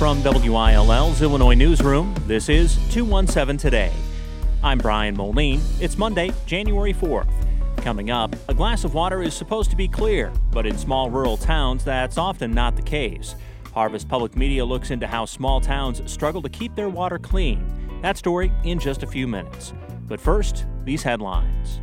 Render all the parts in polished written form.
From WILL's Illinois Newsroom, this is 217 Today. I'm Brian Moline. It's Monday, January 4th. Coming up, a glass of water is supposed to be clear, but in small rural towns, that's often not the case. Harvest Public Media looks into how small towns struggle to keep their water clean. That story in just a few minutes. But first, these headlines.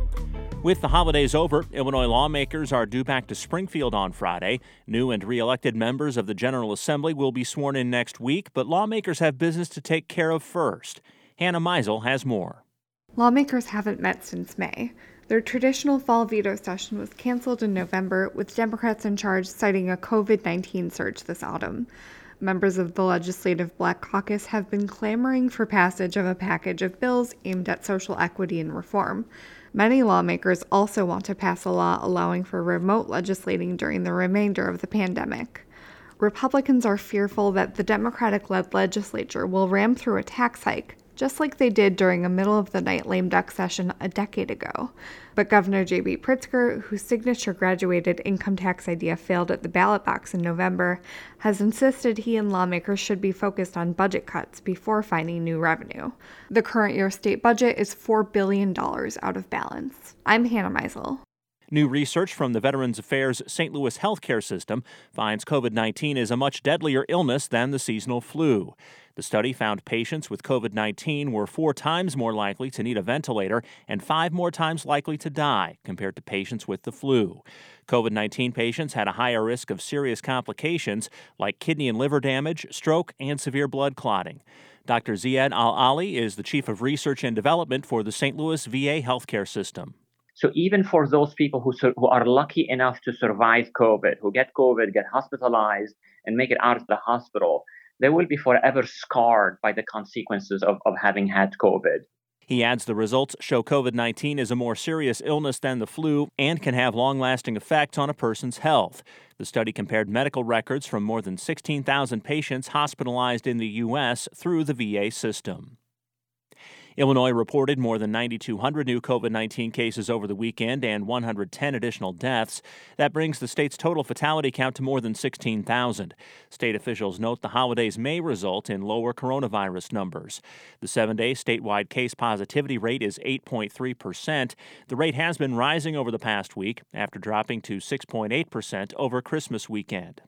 With the holidays over, Illinois lawmakers are due back to Springfield on Friday. New and re-elected members of the General Assembly will be sworn in next week, but lawmakers have business to take care of first. Hannah Meisel has more. Lawmakers haven't met since May. Their traditional fall veto session was canceled in November, with Democrats in charge citing a COVID-19 surge this autumn. Members of the Legislative Black Caucus have been clamoring for passage of a package of bills aimed at social equity and reform. Many lawmakers also want to pass a law allowing for remote legislating during the remainder of the pandemic. Republicans are fearful that the Democratic-led legislature will ram through a tax hike, just like they did during a middle-of-the-night lame duck session a decade ago. But Governor J.B. Pritzker, whose signature-graduated income tax idea failed at the ballot box in November, has insisted he and lawmakers should be focused on budget cuts before finding new revenue. The current year state budget is $4 billion out of balance. I'm Hannah Meisel. New research from the Veterans Affairs St. Louis healthcare system finds COVID-19 is a much deadlier illness than the seasonal flu. The study found patients with COVID-19 were 4 times more likely to need a ventilator and 5 more times likely to die compared to patients with the flu. COVID-19 patients had a higher risk of serious complications like kidney and liver damage, stroke, and severe blood clotting. Dr. Ziad Al-Ali is the Chief of Research and Development for the St. Louis VA healthcare system. So even for those people who are lucky enough to survive COVID, who get COVID, get hospitalized, and make it out of the hospital, they will be forever scarred by the consequences of having had COVID. He adds the results show COVID-19 is a more serious illness than the flu and can have long-lasting effects on a person's health. The study compared medical records from more than 16,000 patients hospitalized in the U.S. through the VA system. Illinois reported more than 9,200 new COVID-19 cases over the weekend and 110 additional deaths. That brings the state's total fatality count to more than 16,000. State officials note the holidays may result in lower coronavirus numbers. The 7-day statewide case positivity rate is 8.3%. The rate has been rising over the past week after dropping to 6.8% over Christmas weekend.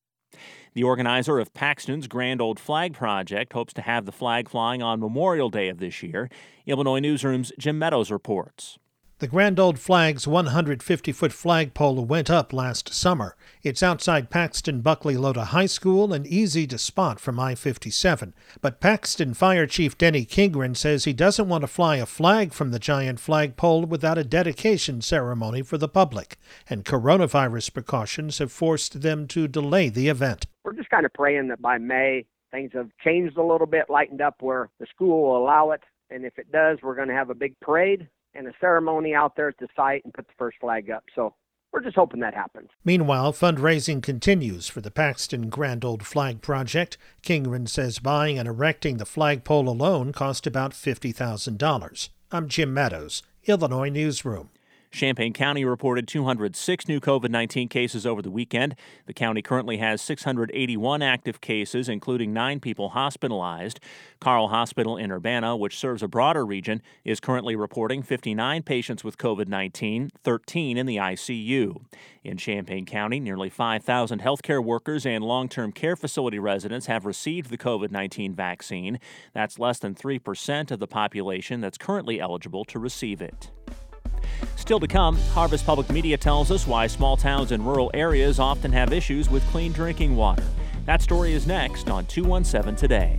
The organizer of Paxton's Grand Old Flag Project hopes to have the flag flying on Memorial Day of this year. Illinois Newsroom's Jim Meadows reports. The Grand Old Flag's 150-foot flagpole went up last summer. It's outside Paxton Buckley Loda High School and easy to spot from I-57. But Paxton Fire Chief Denny Kingren says he doesn't want to fly a flag from the giant flagpole without a dedication ceremony for the public. And coronavirus precautions have forced them to delay the event. We're just kind of praying that by May, things have changed a little bit, lightened up where the school will allow it. And if it does, we're going to have a big parade and a ceremony out there at the site and put the first flag up. So we're just hoping that happens. Meanwhile, fundraising continues for the Paxton Grand Old Flag Project. Kingren says buying and erecting the flagpole alone cost about $50,000. I'm Jim Meadows, Illinois Newsroom. Champaign County reported 206 new COVID-19 cases over the weekend. The county currently has 681 active cases, including 9 people hospitalized. Carle Hospital in Urbana, which serves a broader region, is currently reporting 59 patients with COVID-19, 13 in the ICU. In Champaign County, nearly 5,000 healthcare workers and long-term care facility residents have received the COVID-19 vaccine. That's less than 3% of the population that's currently eligible to receive it. Still to come, Harvest Public Media tells us why small towns and rural areas often have issues with clean drinking water. That story is next on 217 Today.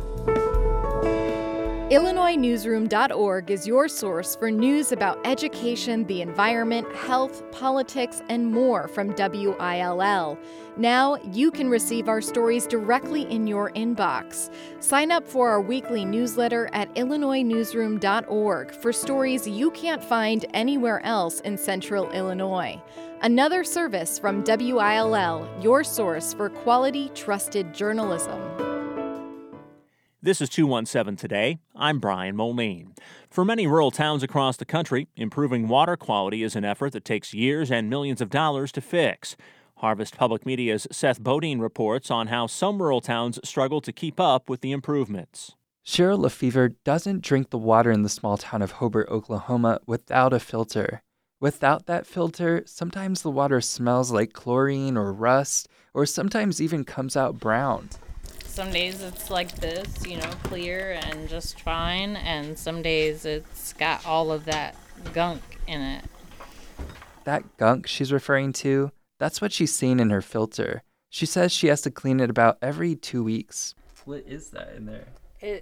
IllinoisNewsroom.org is your source for news about education, the environment, health, politics, and more from WILL. Now you can receive our stories directly in your inbox. Sign up for our weekly newsletter at IllinoisNewsroom.org for stories you can't find anywhere else in Central Illinois. Another service from WILL, your source for quality, trusted journalism. This is 217 Today. I'm Brian Moline. For many rural towns across the country, improving water quality is an effort that takes years and millions of dollars to fix. Harvest Public Media's Seth Bodine reports on how some rural towns struggle to keep up with the improvements. Cheryl Lefevre doesn't drink the water in the small town of Hobart, Oklahoma, without a filter. Without that filter, sometimes the water smells like chlorine or rust, or sometimes even comes out brown. Some days it's like this, clear and just fine, and some days it's got all of that gunk in it. That gunk she's referring to, that's what she's seen in her filter. She says she has to clean it about every 2 weeks. What is that in there? I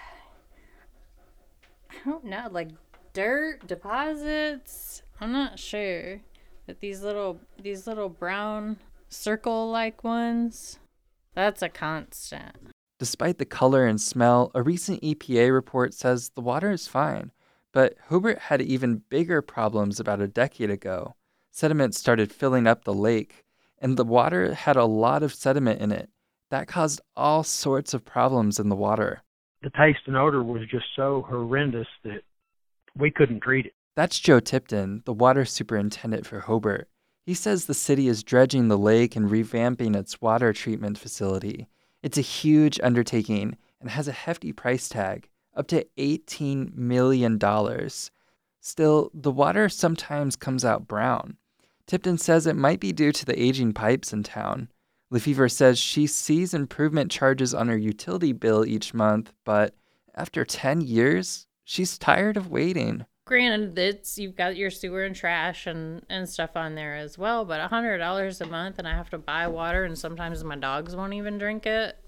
don't know, like dirt, deposits. I'm not sure. But these little brown circle-like ones, that's a constant. Despite the color and smell, a recent EPA report says the water is fine. But Hobart had even bigger problems about a decade ago. Sediment started filling up the lake, and the water had a lot of sediment in it. That caused all sorts of problems in the water. The taste and odor was just so horrendous that we couldn't treat it. That's Joe Tipton, the water superintendent for Hobart. He says the city is dredging the lake and revamping its water treatment facility. It's a huge undertaking and has a hefty price tag, up to $18 million. Still, the water sometimes comes out brown. Tipton says it might be due to the aging pipes in town. Lefevre says she sees improvement charges on her utility bill each month, but after 10 years, she's tired of waiting. Granted, you've got your sewer and trash and stuff on there as well, but $100 a month and I have to buy water and sometimes my dogs won't even drink it.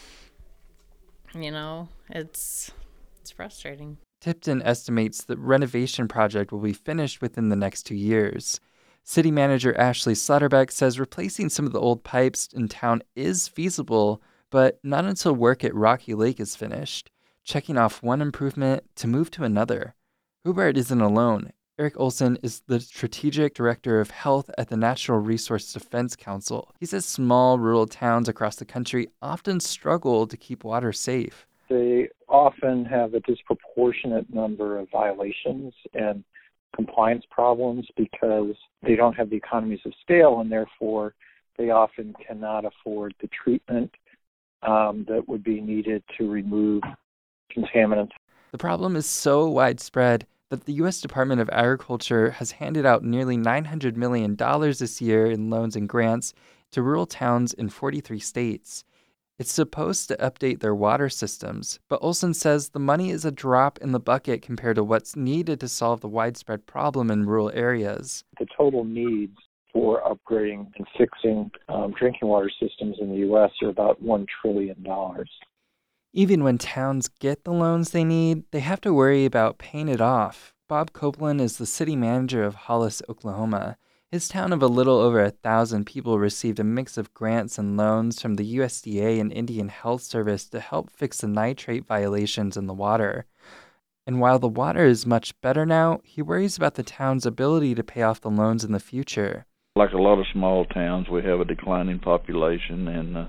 It's frustrating. Tipton estimates the renovation project will be finished within the next 2 years. City Manager Ashley Slaughterbeck says replacing some of the old pipes in town is feasible, but not until work at Rocky Lake is finished, checking off one improvement to move to another. Hobart isn't alone. Eric Olson is the Strategic Director of Health at the Natural Resource Defense Council. He says small rural towns across the country often struggle to keep water safe. They often have a disproportionate number of violations and compliance problems because they don't have the economies of scale, and therefore they often cannot afford the treatment that would be needed to remove contaminants. The problem is so widespread that the U.S. Department of Agriculture has handed out nearly $900 million this year in loans and grants to rural towns in 43 states. It's supposed to update their water systems, but Olson says the money is a drop in the bucket compared to what's needed to solve the widespread problem in rural areas. The total needs for upgrading and fixing drinking water systems in the U.S. are about $1 trillion. Even when towns get the loans they need, they have to worry about paying it off. Bob Copeland is the city manager of Hollis, Oklahoma. His town of a little over 1,000 people received a mix of grants and loans from the USDA and Indian Health Service to help fix the nitrate violations in the water. And while the water is much better now, he worries about the town's ability to pay off the loans in the future. Like a lot of small towns, we have a declining population, and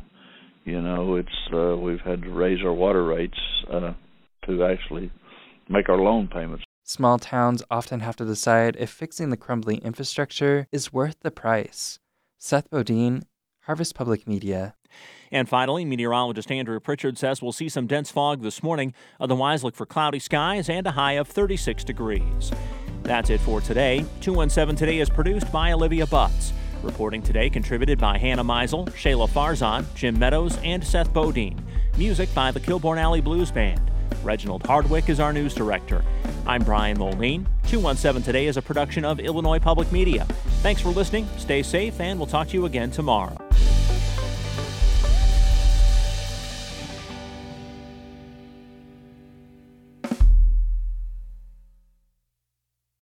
we've had to raise our water rates to actually make our loan payments. Small towns often have to decide if fixing the crumbling infrastructure is worth the price. Seth Bodine, Harvest Public Media. And finally, meteorologist Andrew Pritchard says we'll see some dense fog this morning. Otherwise, look for cloudy skies and a high of 36 degrees. That's it for today. 217 Today is produced by Olivia Butts. Reporting today contributed by Hannah Meisel, Shayla Farzan, Jim Meadows, and Seth Bodine. Music by the Kilbourne Alley Blues Band. Reginald Hardwick is our news director. I'm Brian Moline. 217 Today is a production of Illinois Public Media. Thanks for listening, stay safe, and we'll talk to you again tomorrow.